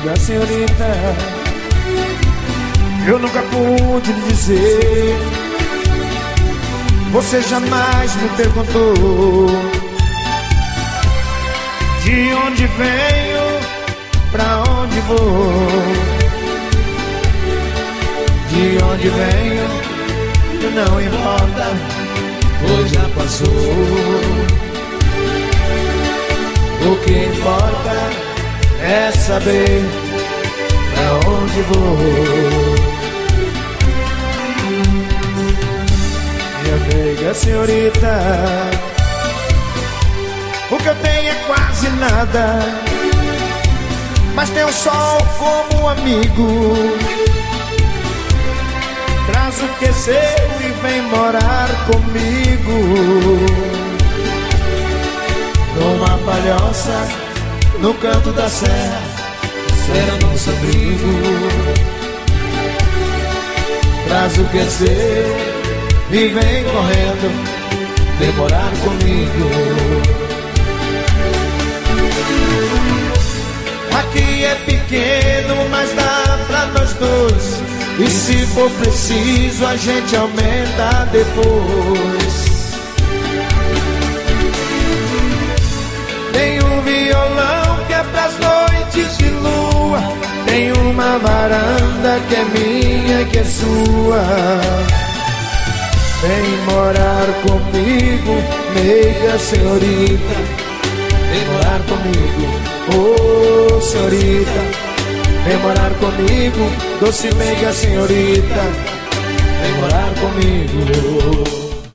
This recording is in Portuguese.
meiga senhorita, eu nunca pude lhe dizer. Você jamais me perguntou de onde venho, pra onde vou. De onde venho, não importa, pois já passou. O que importa é saber pra onde vou. Minha meiga senhorita, o que eu tenho é quase nada, mas tenho o sol como amigo. Traz o que é seu e vem morar comigo. Numa palhoça, no canto da serra, será nosso abrigo. Traz o que é seu e vem correndo, vem morar comigo. Aqui é pequeno, mas dá pra nós dois, e se for preciso a gente aumenta depois. Tem um violão que é pras noites de lua, tem uma varanda que é minha e que é sua. Vem morar comigo, meiga senhorita, vem morar comigo, oh senhorita. Vem morar comigo, doce meiga senhorita, vem morar comigo.